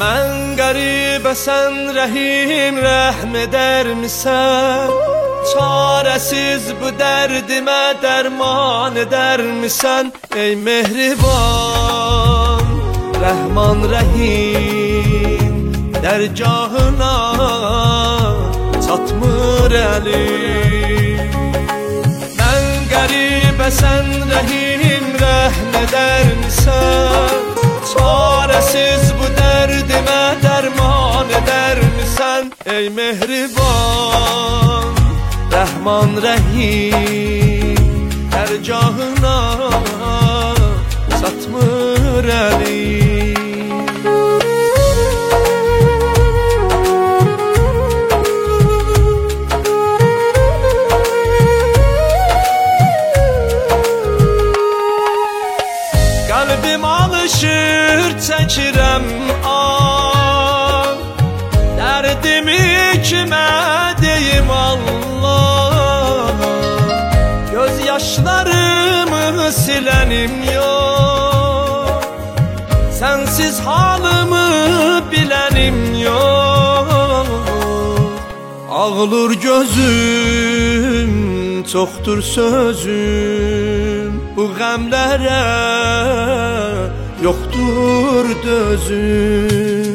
Mən qəribə sən rəhim, rəhm edər misən? Çarəsiz bu dərdimə dərman edər misən? Ey mehriban, rəhman rəhim, dərgahına çatmır əlim. Mən qəribə sən rəhim, rəhm edər misən? Çarəsiz bu dərdimə dərman edər misən? Ey mehriban, rəhman rəhim, dərgahına çatmır əlim. Qəlbim alışır, çəkirəm an, dərdimi kimə deyim Allah? Göz yaşlarımı silənim yox, sənsiz halımı bilənim yox. Ağlır gözüm, çoxdur sözüm, bu qəmlərə yoxdur dözüm.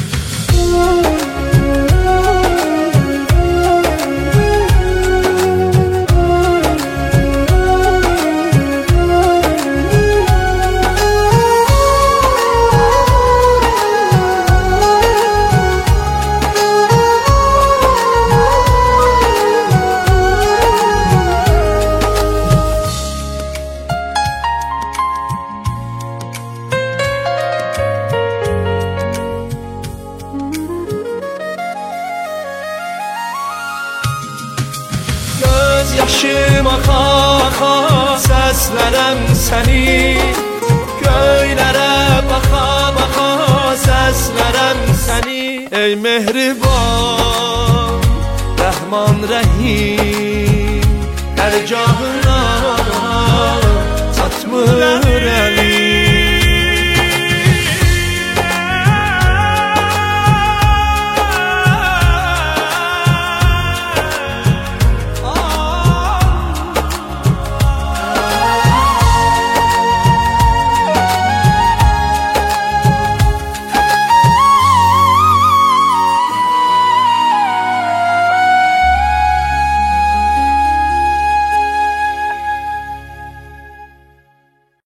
Yaşım axa-axa səslərəm səni, göylərə baxa-baxa səslərəm səni. Ey mehriban, rəhman rəhim, dərgahına çatmır əlim.